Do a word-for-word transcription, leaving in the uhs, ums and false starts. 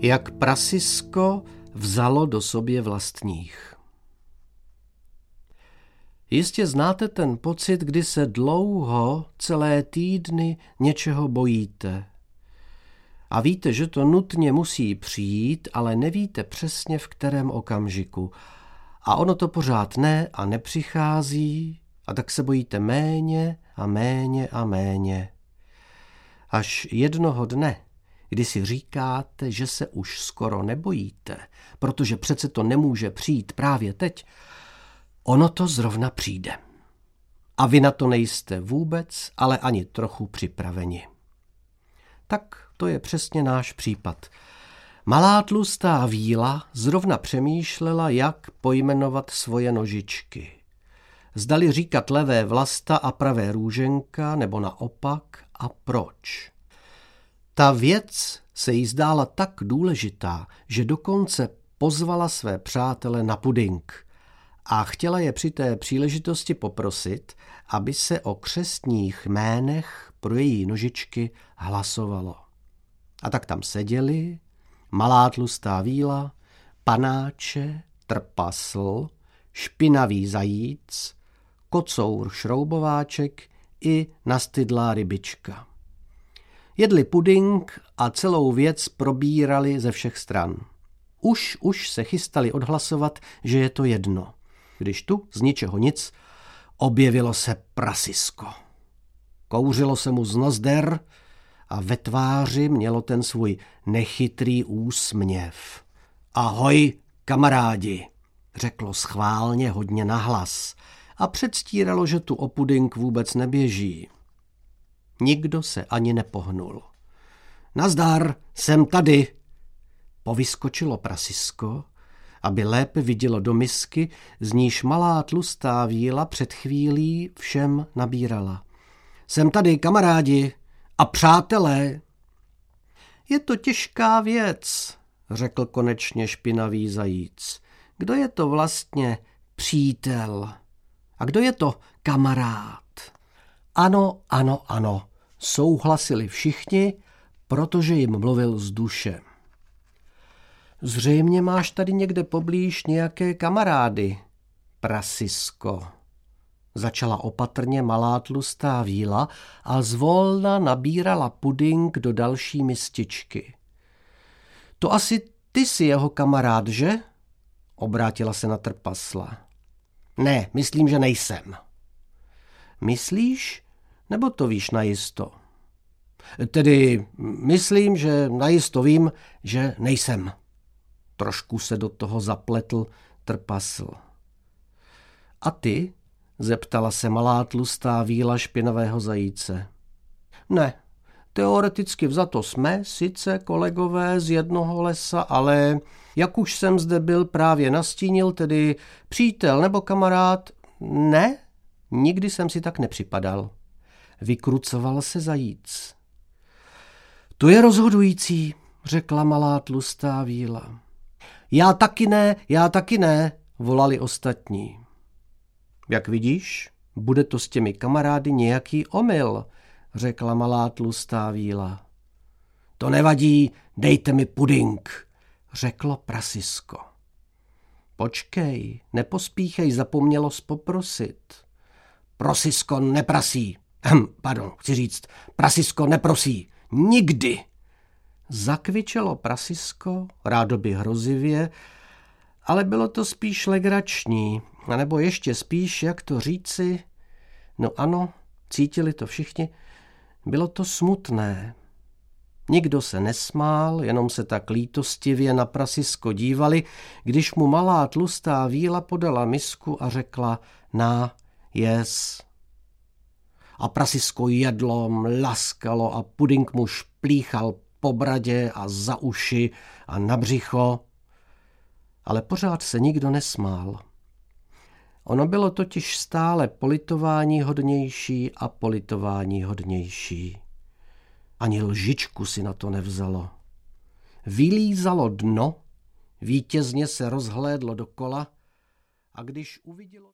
Jak prasisko vzalo do sobě vlastních. Jistě znáte ten pocit, kdy se dlouho, celé týdny něčeho bojíte. A víte, že to nutně musí přijít, ale nevíte přesně v kterém okamžiku. A ono to pořád ne a nepřichází, a tak se bojíte méně a méně a méně. Až jednoho dne, kdy si říkáte, že se už skoro nebojíte, protože přece to nemůže přijít právě teď, ono to zrovna přijde. A vy na to nejste vůbec, ale ani trochu připraveni. Tak to je přesně náš případ. Malá tlustá víla zrovna přemýšlela, jak pojmenovat svoje nožičky. Zdali říkat levé Vlasta a pravé Růženka, nebo naopak, a proč. Ta věc se jí zdála tak důležitá, že dokonce pozvala své přátele na puding a chtěla je při té příležitosti poprosit, aby se o křestních jménech pro její nožičky hlasovalo. A tak tam seděli malá tlustá víla, panáče, trpasl, špinavý zajíc, kocour šroubováček i nastydlá rybička. Jedli puding a celou věc probírali ze všech stran. Už, už se chystali odhlasovat, že je to jedno. Když tu z ničeho nic objevilo se prasisko. Kouřilo se mu z nozder a ve tváři mělo ten svůj nechytrý úsměv. Ahoj, kamarádi, řeklo schválně hodně nahlas a předstíralo, že tu o puding vůbec neběží. Nikdo se ani nepohnul. Nazdar, jsem tady, povyskočilo prasisko, aby lépe vidělo do misky, z níž malá tlustá víla před chvílí všem nabírala. Jsem tady, kamarádi a přátelé. Je to těžká věc, řekl konečně špinavý zajíc. Kdo je to vlastně přítel? A kdo je to kamarád? Ano, ano, ano, souhlasili všichni, protože jim mluvil z duše. Zřejmě máš tady někde poblíž nějaké kamarády, prasisko. Začala opatrně malá tlustá víla a zvolna nabírala puding do další mističky. To asi ty jsi jeho kamarád, že? Obrátila se na trpasla. Ne, myslím, že nejsem. Myslíš? Nebo to víš najisto? Tedy myslím, že najisto vím, že nejsem. Trošku se do toho zapletl trpasl. A ty? Zeptala se malá tlustá víla špinavého zajíce. Ne, teoreticky vzato jsme sice kolegové z jednoho lesa, ale jak už jsem zde byl právě nastínil, tedy přítel nebo kamarád, ne, nikdy jsem si tak nepřipadal. Vykrucoval se zajíc. To je rozhodující, řekla malá tlustá víla. Já taky ne, já taky ne, volali ostatní. Jak vidíš, bude to s těmi kamarády nějaký omyl, řekla malá tlustá víla. To nevadí, dejte mi puding, řeklo prasisko. Počkej, nepospíchej, zapomnělo poprosit. Prosisko neprasí, hm, pardon, chci říct, prasisko neprosí, nikdy. Zakvičelo prasisko, rádoby hrozivě, ale bylo to spíš legrační, anebo ještě spíš, jak to říci, no ano, cítili to všichni, bylo to smutné. Nikdo se nesmál, jenom se tak lítostivě na prasisko dívali, když mu malá tlustá víla podala misku a řekla na, jes. A prasisko jedlo, mlaskalo a puding mu šplíchal po bradě a za uši a na břicho, ale pořád se nikdo nesmál. Ono bylo totiž stále politování hodnější a politování hodnější. Ani lžičku si na to nevzalo. Vylízalo dno, vítězně se rozhlédlo dokola a když uvidělo...